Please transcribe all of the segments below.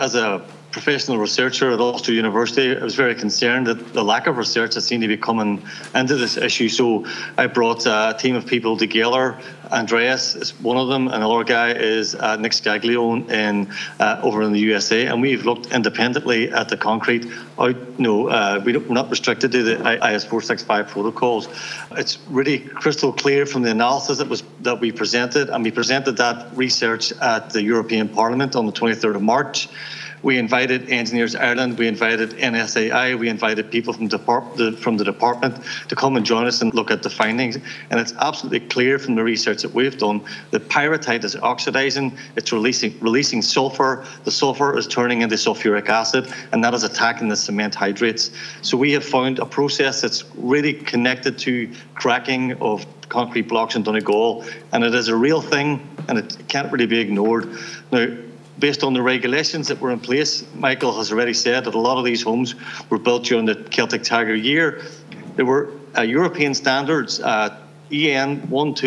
As a professional researcher at Ulster University, I was very concerned at the lack of research that seemed to be coming into this issue. So I brought a team of people together. Andreas is one of them. Another guy is Nick Scaglione over in the USA. And we've looked independently at the concrete. We're not restricted to the IS 465 protocols. It's really crystal clear from the analysis that we presented. And we presented that research at the European Parliament on the 23rd of March. We invited Engineers Ireland, we invited NSAI, we invited people from the department to come and join us and look at the findings. And it's absolutely clear from the research that we've done that pyrrhotite is oxidizing, it's releasing sulfur, the sulfur is turning into sulfuric acid, and that is attacking the cement hydrates. So we have found a process that's really connected to cracking of concrete blocks in Donegal, and it is a real thing, and it can't really be ignored. Now, based on the regulations that were in place, Michael has already said that a lot of these homes were built during the Celtic Tiger year. There were European standards, EN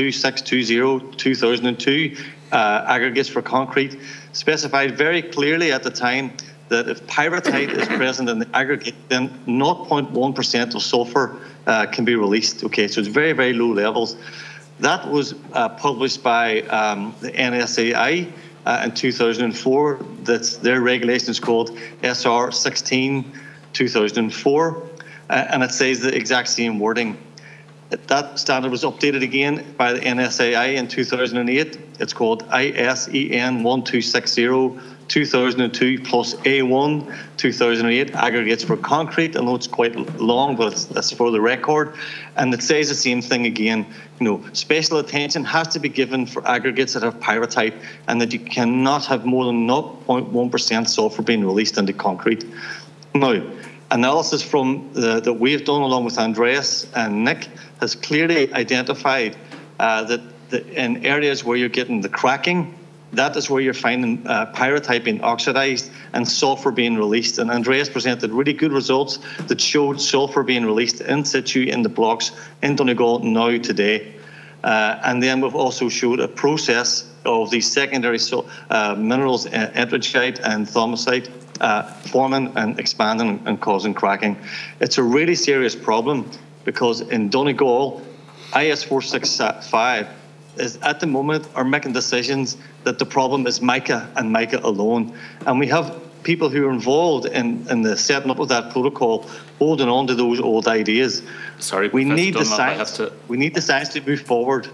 12620/2002, aggregates for concrete, specified very clearly at the time that if pyrrhotite is present in the aggregate, then 0.1% of sulfur can be released. Okay, so it's very, very low levels. That was published by the NSAI. In 2004, their regulation is called SR 16/2004, and it says the exact same wording. That standard was updated again by the NSAI in 2008. It's called ISEN 1260/2002 plus A1 2008 aggregates for concrete. I know it's quite long, but that's for the record. And it says the same thing again. Special attention has to be given for aggregates that have pyrrhotite, and that you cannot have more than 0.1% sulfur being released into concrete. Now, analysis that we've done along with Andreas and Nick has clearly identified that in areas where you're getting the cracking, that is where you're finding pyrrhotite being oxidized and sulfur being released. And Andreas presented really good results that showed sulfur being released in situ in the blocks in Donegal now today. And then we've also showed a process of these secondary minerals, enterichite and thaumasite, forming and expanding and causing cracking. It's a really serious problem because in Donegal, IS 465 is at the moment are making decisions that the problem is mica and mica alone. And we have people who are involved in the setting up of that protocol holding on to those old ideas. Sorry, we need the science to move forward.